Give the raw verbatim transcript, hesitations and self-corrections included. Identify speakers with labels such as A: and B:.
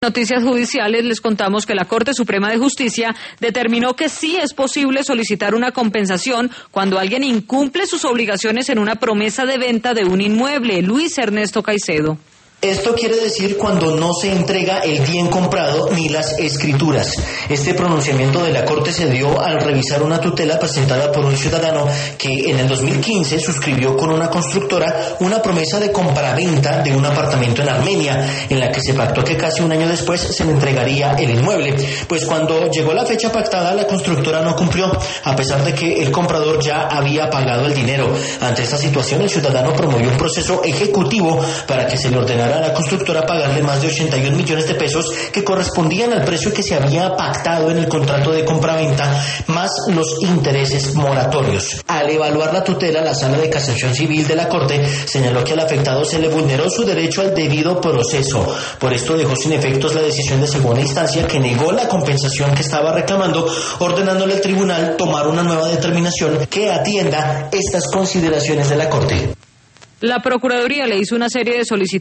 A: Noticias judiciales, les contamos que la Corte Suprema de Justicia determinó que sí es posible solicitar una compensación cuando alguien incumple sus obligaciones en una promesa de venta de un inmueble. Luis Ernesto Caicedo.
B: Esto quiere decir cuando no se entrega el bien comprado ni las escrituras. Este pronunciamiento de la Corte se dio al revisar una tutela presentada por un ciudadano que en el dos mil quince suscribió con una constructora una promesa de compraventa de un apartamento en Armenia, en la que se pactó que casi un año después se le entregaría el inmueble. Pues cuando llegó la fecha pactada, la constructora no cumplió, a pesar de que el comprador ya había pagado el dinero. Ante esta situación, el ciudadano promovió un proceso ejecutivo para que se le ordenara a la constructora pagarle más de ochenta y un millones de pesos que correspondían al precio que se había pactado en el contrato de compraventa, más los intereses moratorios. Al evaluar la tutela, la Sala de Casación Civil de la Corte señaló que al afectado se le vulneró su derecho al debido proceso. Por esto dejó sin efectos la decisión de segunda instancia, que negó la compensación que estaba reclamando, ordenándole al tribunal tomar una nueva determinación que atienda estas consideraciones de la Corte.
A: La Procuraduría le hizo una serie de solicitudes